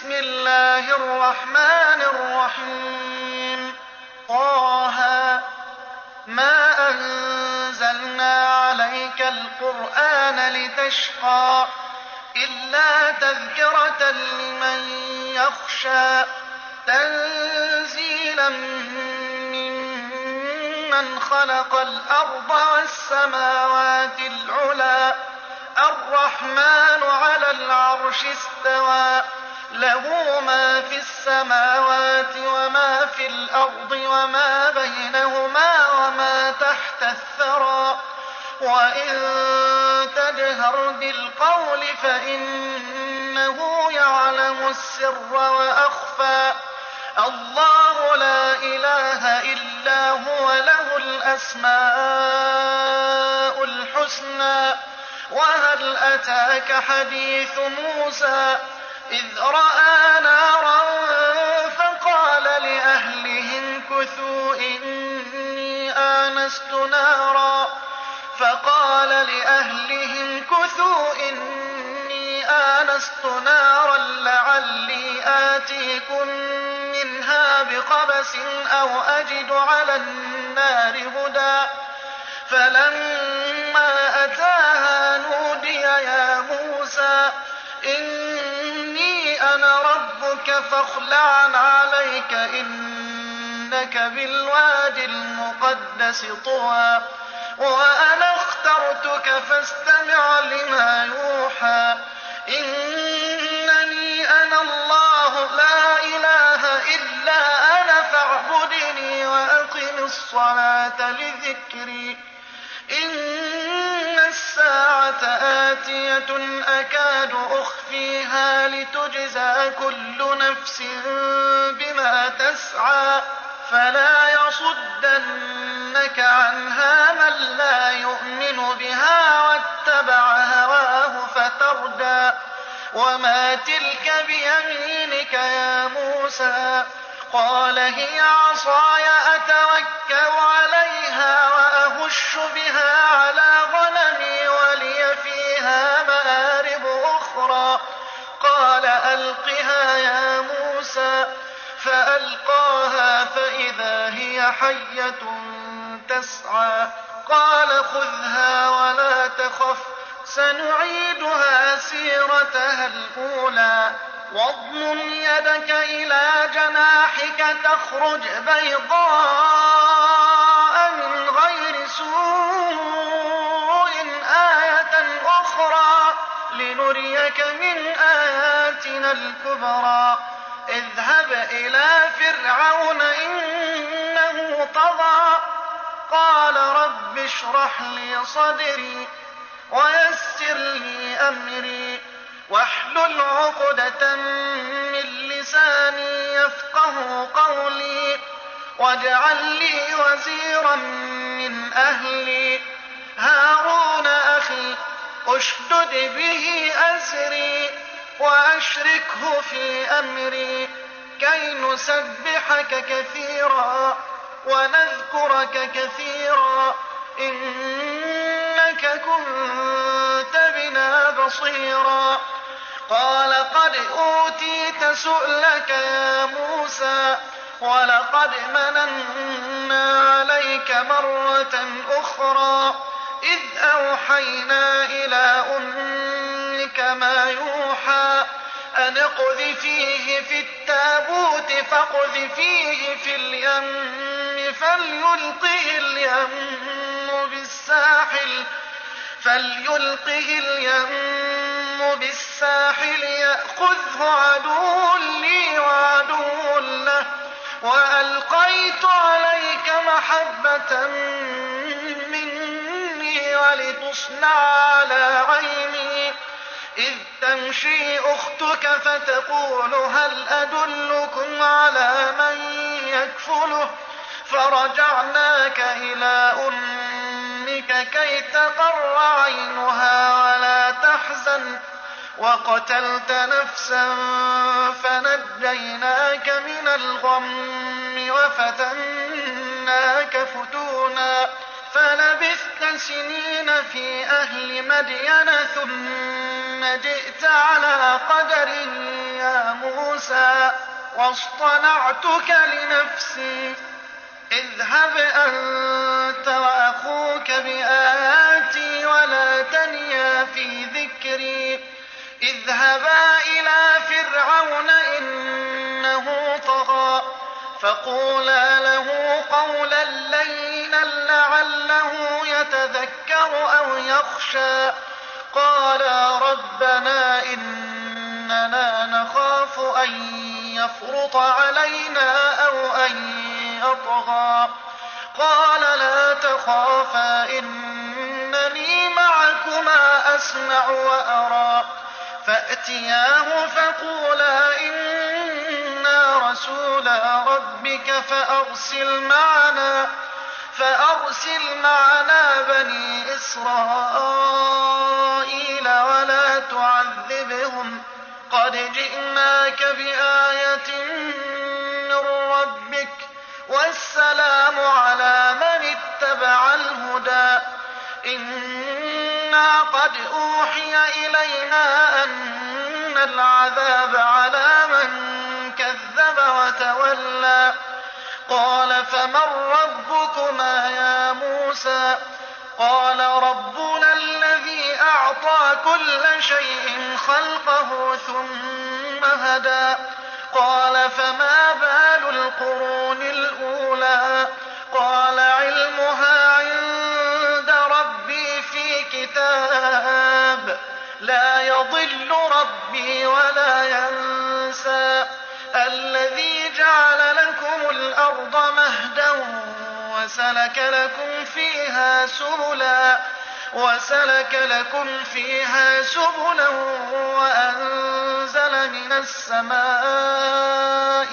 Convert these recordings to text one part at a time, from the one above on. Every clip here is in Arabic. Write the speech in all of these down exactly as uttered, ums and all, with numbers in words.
بسم الله الرحمن الرحيم طه ما أنزلنا عليك القرآن لتشقى إلا تذكرة لمن يخشى تنزيلا ممن خلق الأرض والسماوات العلى الرحمن على العرش استوى له ما في السماوات وما في الأرض وما بينهما وما تحت الثرى وإن تجهر بالقول فإنه يعلم السر وأخفى الله لا إله إلا هو له الأسماء الحسنى وهل أتاك حديث موسى إذ رأى نارا فقال لأهلهم كثوا إني آنست نارا فقال لأهلهم كثوا إني آنست نارا لعلي آتيكم منها بقبس أو أجد على النار هدى فلما أتاها نودي يا موسى إني أنا ربك فاخلع عليك إنك بالواد المقدس طوى وأنا اخترتك فاستمع لما يوحى إنني أنا الله لا إله إلا أنا فاعبدني وأقم الصلاة لذكري إن الساعة آتية أكاد أخفيها لتجزى كل نفس بما تسعى فلا يصدنك عنها من لا يؤمن بها واتبع هواه فتردى وما تلك بيمينك يا موسى قال هي عصاي أتوكل عليها وأهش بها على غنمي ولي فيها مآرب أخرى قال ألقها يا موسى فألقاها فإذا هي حية تسعى قال خذها ولا تخف سنعيدها سيرتها الأولى واضمم يدك إلى جناحك تخرج بيضاء من غير سوء آية أخرى لنريك من آياتنا الكبرى اذهب إلى فرعون إنه طغى قال رب اشرح لي صدري ويسر لي أمري واحلل عقدة من لساني يفقه قولي واجعل لي وزيرا من أهلي هارون أخي اشدد به أزري وأشركه في أمري كي نسبحك كثيرا ونذكرك كثيرا إنك كنت بنا بصيرا قال قد أوتيت سؤلك يا موسى ولقد مننا عليك مرة أخرى إذ أوحينا إلى أمك ما يوحى أن اقذفيه في التابوت فاقذفيه في اليم فليلقه اليم بالساحل فليلقه اليم بالساحل يأخذه عدو لي وعدو له وألقيت عليك محبة مني ولتصنع على عيني إذ تمشي أختك فتقول هل أدلكم على من يكفله فرجعناك إلى أمك كي تقر عينها ولا تحزن وقتلت نفسا فنجيناك من الغم وفتناك فتونا فلبثت سنين في أهل مدين ثم جئت على قدر يا موسى واصطنعتك لنفسي اذهب أنت وأخوك بآياتي ولا تنيا في ذكري اذهبا إلى فرعون إنه طغى فقولا له قولا لينا لعله يتذكر أو يخشى قالا ربنا إننا نخاف أن يفرط علينا أو أن يطغى قال لا تخافا إنني معكما أسمع وأرى فأتياه فقولا إنا رسولا ربك فأرسل معنا فأرسل معنا بني إسرائيل ولا تعذبهم قد جئناك بآية من ربك والسلام على من اتبع الهدى إنا قد أوحي إلينا أن العذاب على من كذب وتولى قال فمن ربكما يا موسى قال ربنا الذي أعطى كل شيء خلقه ثم هدى قال فما بال القرون الأولى قال علمها عند ربي في كتاب لا يضل ربي ولا ينسى الذي جعل لكم الأرض مهدا وسلك لكم فيها سبلا وسلك لكم فيها سبلا وأنزل من السماء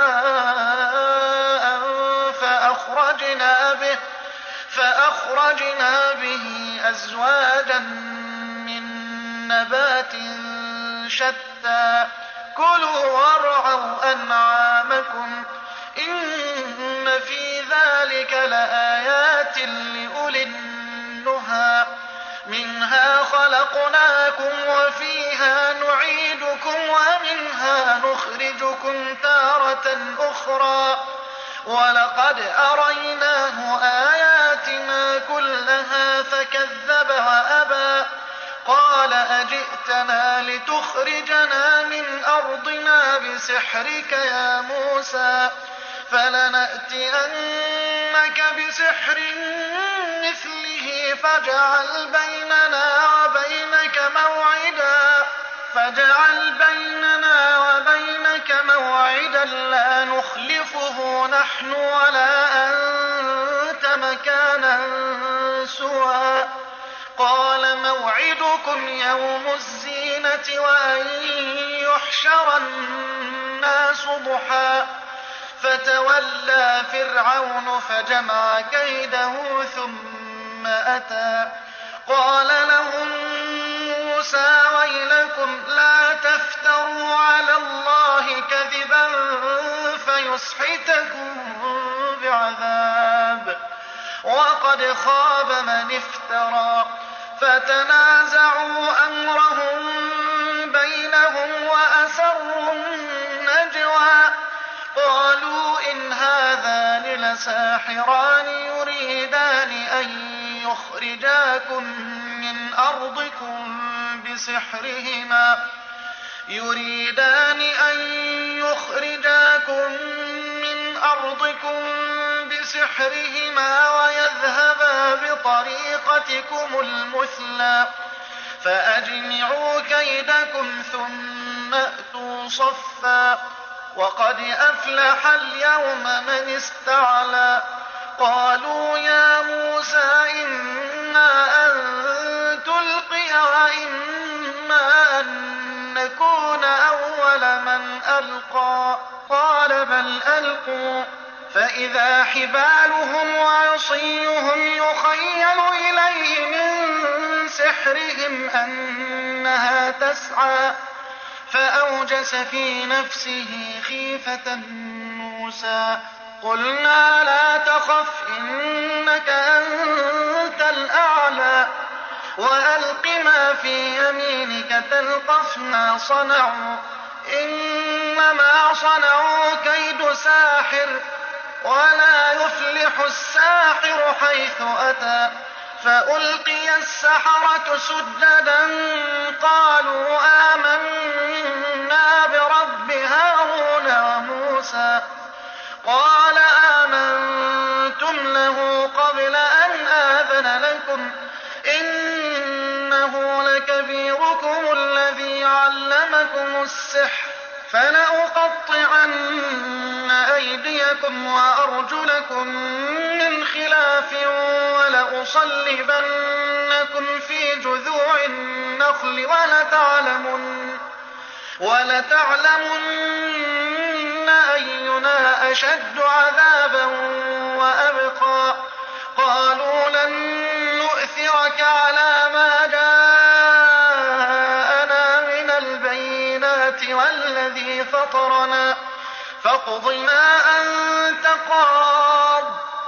ماء فأخرجنا به فأخرجنا به أزواجا من نبات شتى كلوا وارعوا أنعامكم إن في ذلك لآيات لأولي النهى منها خلقناكم وفيها نعيدكم ومنها نخرجكم تارة أخرى ولقد أريناه آياتنا كلها فكذب وأبى قال أجئتنا لتخرجنا من أرضنا بسحرك يا موسى فلنأتينك بسحر مثله فاجعل بيننا وبينك موعدا فاجعل بيننا وبينك موعدا لا نخلفه نحن ولا أنت مكانا سوى قال موعدكم يوم الزينة وأن يحشر الناس ضحى فتولى فرعون فجمع كيده ثم أتى قال لهم موسى ويلكم لا تفتروا على الله كذبا فيسحتكم بعذاب وقد خاب من افترى فتنازعوا أمرهم بينهم وأسروا النجوى قالوا إن هذان لساحران يريدان أن يخرجاكم من أرضكم بسحرهما يريدان أن يخرجاكم من أرضكم بسحرهما ويذهبا بطريقتكم المثلى فأجمعوا كيدكم ثم أتوا صفا وقد أفلح اليوم من استعلى قالوا يا موسى إما أن تلقي وإما أن نكون أول من ألقى قال بل ألقوا فإذا حبالهم وعصيهم يخيل إليه من سحرهم أنها تسعى فأوجس في نفسه خيفة موسى قلنا لا تخف إنك أنت الأعلى وألق ما في يمينك تلقف ما صنعوا إنما صنعوا كيد ساحر ولا يفلح الساحر حيث أتى فألقي السحرة سجدا قالوا آمنا برب هارون وموسى قال آمنتم له قبل أن آذن لكم إنه لكبيركم الذي علمكم السحر فلأقطعن أيديكم وأرجلكم من خلاف ولأصلبنكم في جذوع النخل ولتعلمن, ولتعلمن أينا أشد عذابا وأبقى قالوا لن نؤثرك على ما جاءنا من البينات والذي فطرنا فاقض ما أنت قاض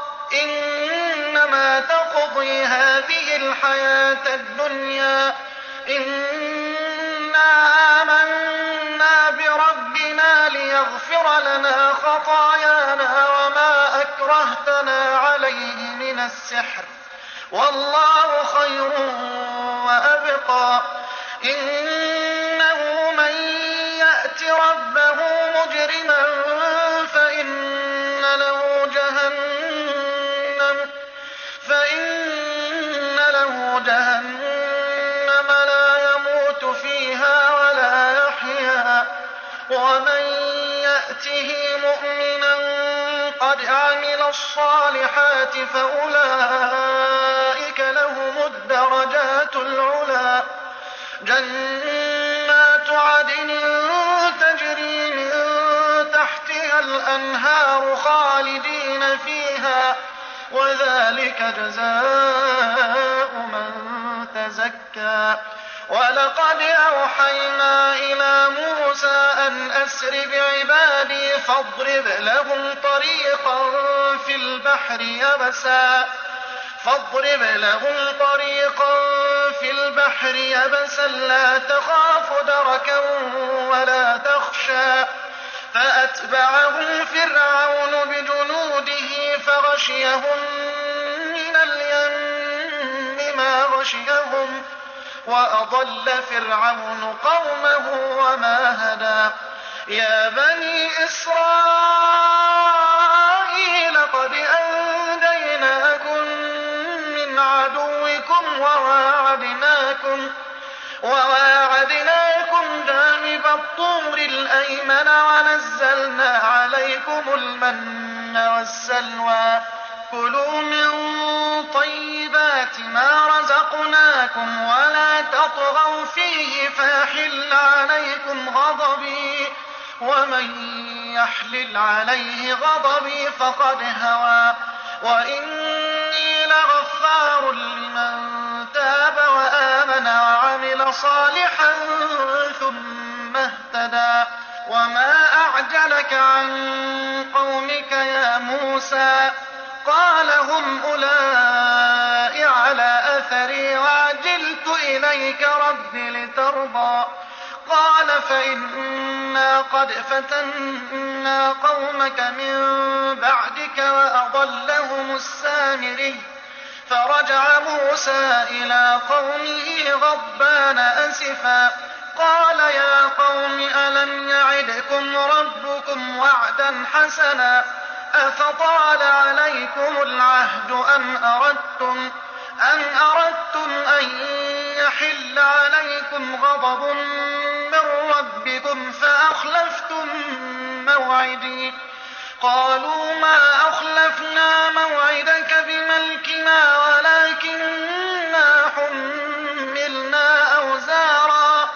إنما تقضي هذه الحياة الدنيا إنا آمنا بربنا ليغفر لنا خطايانا وما أكرهتنا عليه من السحر والله خير وأبقى إنه من يأت ربه مجرما فإن له جهنم فإن له جهنم لا يموت فيها ولا يحيا ومن يأته مؤمنا قد عمل الصالحات فأولئك لهم الدرجات العلى جنات عدن تجري من تحتها الأنهار خالدين فيها وذلك جزاء من تزكى ولقد أوحينا إلى موسى أن أسر بعبادي فاضرب لهم طريقا في البحر يبسا فاضرب لهم طريقا في البحر يبسا لا تخاف دركا ولا تخشى فأتبعهم فرعون بجنوده فغشيهم من اليم ما غشيهم وأضل فرعون قومه وما هدى يا بني إسرائيل قد أنجيناكم من عدوكم وواعدناكم وواعدناكم جانب الطور الأيمن ونزلنا عليكم المن والسلوى كلوا من طيبات ما رزقناكم ولا تطغوا فيه فيحل عليكم غضبي ومن يحلل عليه غضبي فقد هوى وإني لغفار لمن تاب وآمن وعمل صالحا ثم اهتدى وما أعجلك عن قومك يا موسى قال هم أولئك على أثري وعجلت إليك رب لترضى قال فإنا قد فتنا قومك من بعدك وأضلهم السامري فرجع موسى إلى قومه غضبان أسفا قال يا قوم ألم يعدكم ربكم وعدا حسنا أفطال عليكم العهد أم أردتم أم أردتم أن يحل عليكم غضب من ربكم فأخلفتم موعدي قالوا ما أخلفنا موعدك بملكنا ولكننا حملنا أوزارا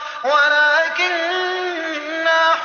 ولكننا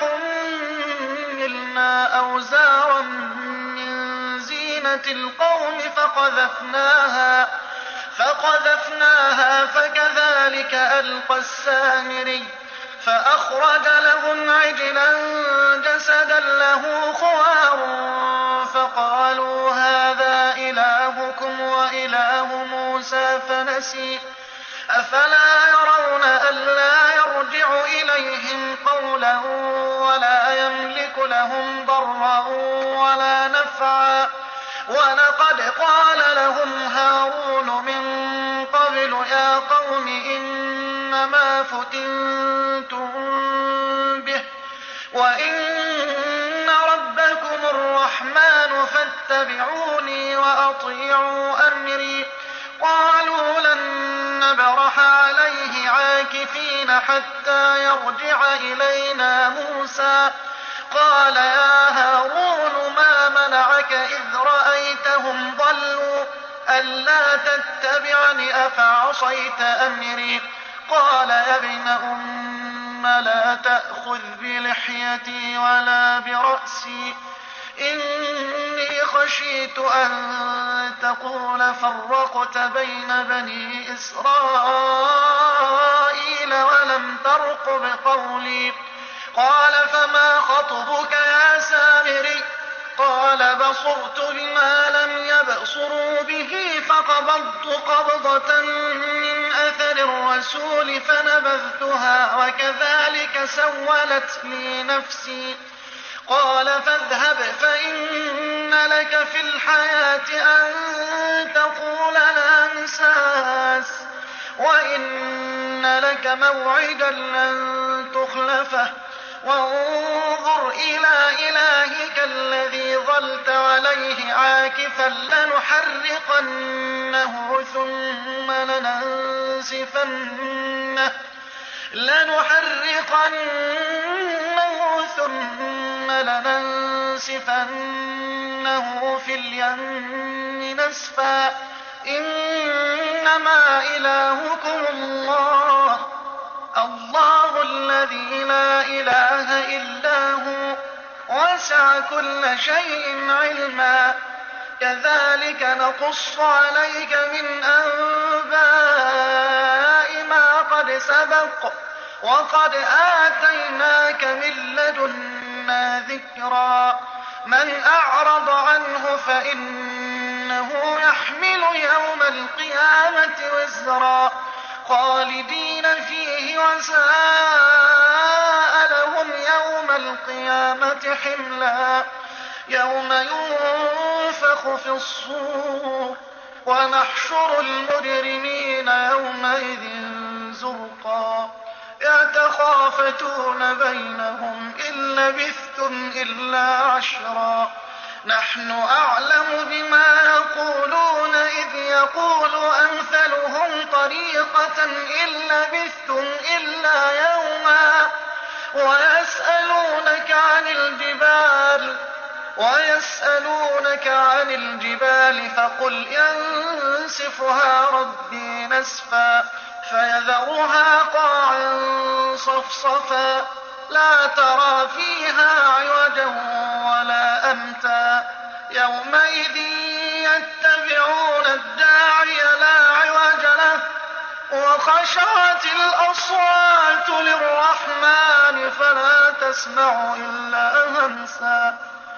حملنا أوزارا من زينة القوم فقذفناها فقذفناها فكذلك ألقى السامري فأخرج لهم عجلا جسدا له خوار فقالوا هذا إلهكم وإله موسى فنسي أفلا يرون ألا يرجع إليهم قولا ولا يملك يملك لهم ضرا ولا نفعا ولقد قال لهم هارون من قبل يا قوم إنما فتنتم به وإن ربكم الرحمن فاتبعوني وأطيعوا أمري قالوا لن نبرح عليه عاكفين حتى يرجع إلينا موسى قال يا هارون ما منعك إذ رأيتهم ضلوا ألا تتبعني أفعصيت أمري قال يا ابن أم لا تأخذ بلحيتي ولا برأسي إني خشيت أن تقول فرقت بين بني إسرائيل ولم ترقب قولي قال فما خطبك يا سامري قال بصرت بما لم يبصروا به فقبضت قبضة من أثر الرسول فنبذتها وكذلك سولت لي نفسي قال فاذهب فإن لك في الحياة أن تقول لا مساس وإن لك موعدا لن تخلفه وانظر إلى إلهك الذي ظلت عليه عاكفا لنحرقنه ثم لننسفنه لنحرقنه ثم لننسفنه في اليم نسفا إنما إلهكم الله الله الذي لا إله إلا هو وسع كل شيء علما كذلك نقص عليك من أنباء ما قد سبق وقد آتيناك من لدنا ذكرا من أعرض عنه فإنه يحمل يوم القيامة وزرا خالدين فيه وساء لهم يوم القيامة حملا يوم ينفخ في الصور ونحشر المجرمين يومئذ زرقا يتخافتون بينهم إن لبثتم إلا عشرا نحن أعلم بما يقولون إذ يقول أمثلهم طريقة إن لبثتم إلا يوما ويسألونك عن الجبال ويسألونك عن الجبال فقل ينسفها ربي نسفا فيذرها قاعا صفصفا لا ترى فيها عوجا ولا أمتا يومئذ يتبعون الداعي لا عوج له وخشعت الأصوات للرحمن فلا تسمع إلا همسا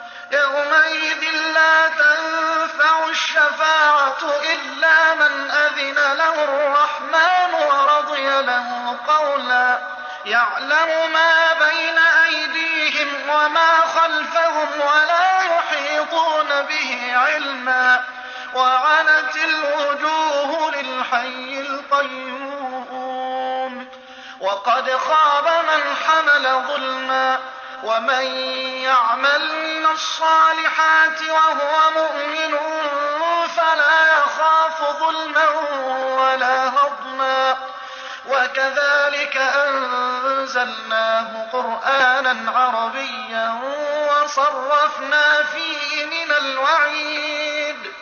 يومئذ لا تنفع الشفاعة إلا من أذن له الرحمن ورضي له قولا يعلم ما بين أيديهم وما خلفهم ولا يحيطون به علما وعنت الوجوه للحي القيوم وقد خاب من حمل ظلما ومن يعمل من الصالحات وهو مؤمن فلا يخاف ظلما ولا هضما وكذلك أنزلناه قرآنا عربيا وصرفنا فيه من الوعيد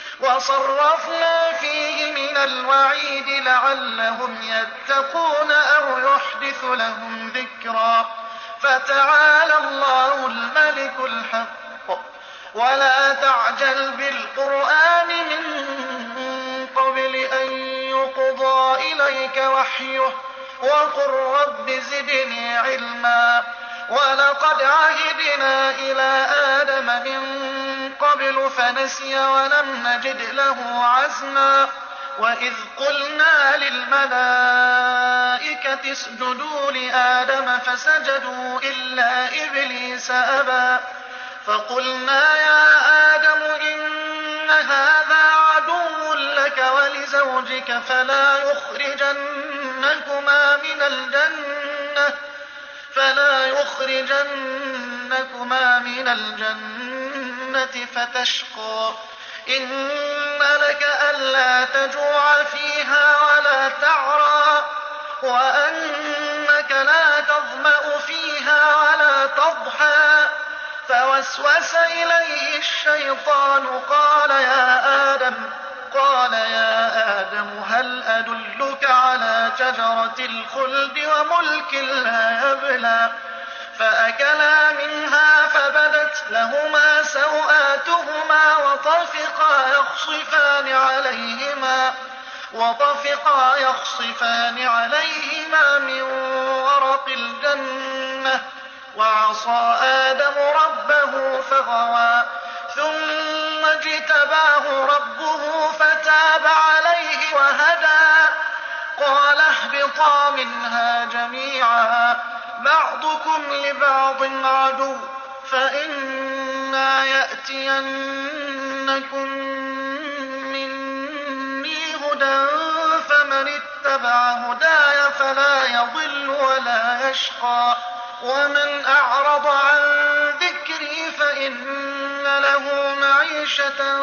وصرفنا فيه من الوعيد لعلهم يتقون أو يحدث لهم ذكرا فتعالى الله الملك الحق ولا تعجل بالقرآن من قبل أن يقضى إليك وحيه وقل رب زدني علما ولقد عهدنا إلى آدم من قبل فنسي ولم نجد له عزما وإذ قلنا للملائكة اسجدوا لآدم فسجدوا إلا إبليس أبى فقلنا يا آدم إن هذا عدو لك ولزوجك فلا يخرجنكما من الجنة فلا يخرجنكما من الجنة فتشقى إن لك ألا تجوع فيها ولا تعرى وأنك لا تظمأ فيها ولا تضحى فوسوس إليه الشيطان قال يا آدم قال يا آدم هل أدلك على شجرة الخلد وملك لا يبلى فأكلا منها فبدت لهما سوآتهما وطفقا يخصفان عليهما وطفقا يخصفان عليهما من ورق الجنة وعصى آدم ربه فغوى ثم اجتباه ربه فتاب عليه وهدى قال اهبطا منها جميعا بعضكم لبعض عدو فإما يأتينكم مني هدى فمن اتبع هداي فلا يضل ولا يشقى ومن أعرض عن ذكري فإن له معيشة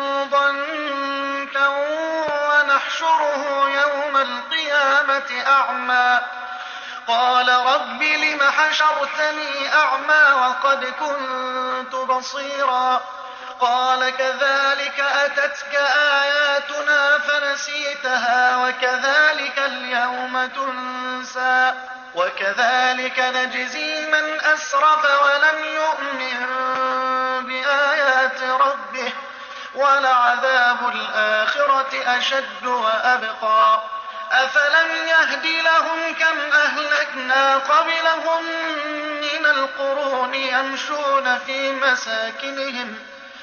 ضنكا ونحشره يوم القيامة أعمى قال رب لم حشرتني أعمى وقد كنت بصيرا قال كذلك أتتك آياتنا فنسيتها وكذلك اليوم تنسى وكذلك نجزي من أسرف ولم يؤمن بآيات ربه ولعذاب الآخرة أشد وأبقى أفلم يهد لهم كم أهلكنا قبلهم من القرون يمشون في مساكنهم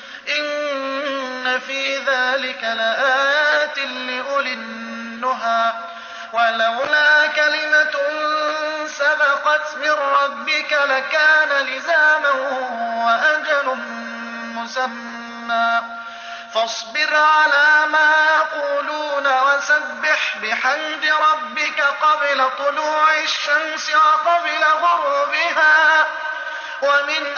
إن في ذلك لآيات لأولي النهى ولولا كلمة سبقت من ربك لكان لزاما وأجل مسمى فاصبر على ما يقولون وسبح بحمد ربك قبل طلوع الشمس وقبل غروبها ومن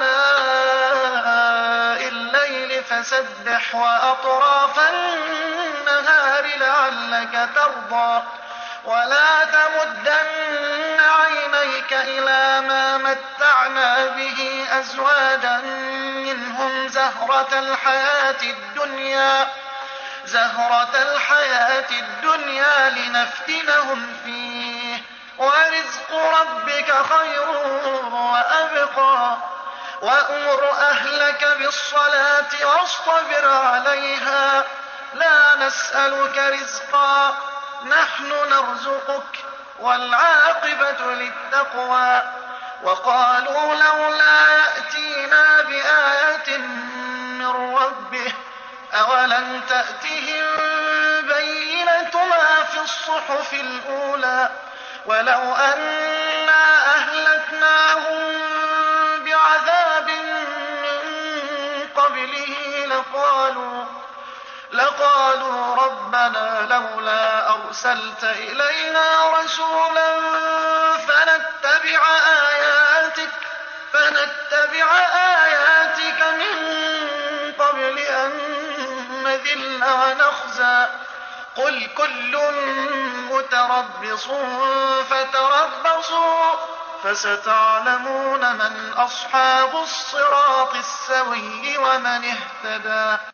آناء الليل فسبح وأطراف النهار لعلك ترضى ولا تمدن عينيك إلى ما متعنا به أزواجا منهم زهرة الحياة الدنيا زهرة الحياة الدنيا لنفتنهم فيه ورزق ربك خير وأبقى وأمر أهلك بالصلاة واصطبر عليها لا نسألك رزقا نحن نرزقك والعاقبة للتقوى وقالوا لولا يأتينا بآية من ربه أولم تأتهم بينة ما في الصحف الأولى ولو أنا أهلكناهم بعذاب من قبله لقالوا لقالوا ربنا لولا أرسلت إلينا رسولا فنتبع آياتك فنتبع آياتك من قبل أن نذل ونخزى قل كل متربص فتربصوا فستعلمون من أصحاب الصراط السوي ومن اهتدى.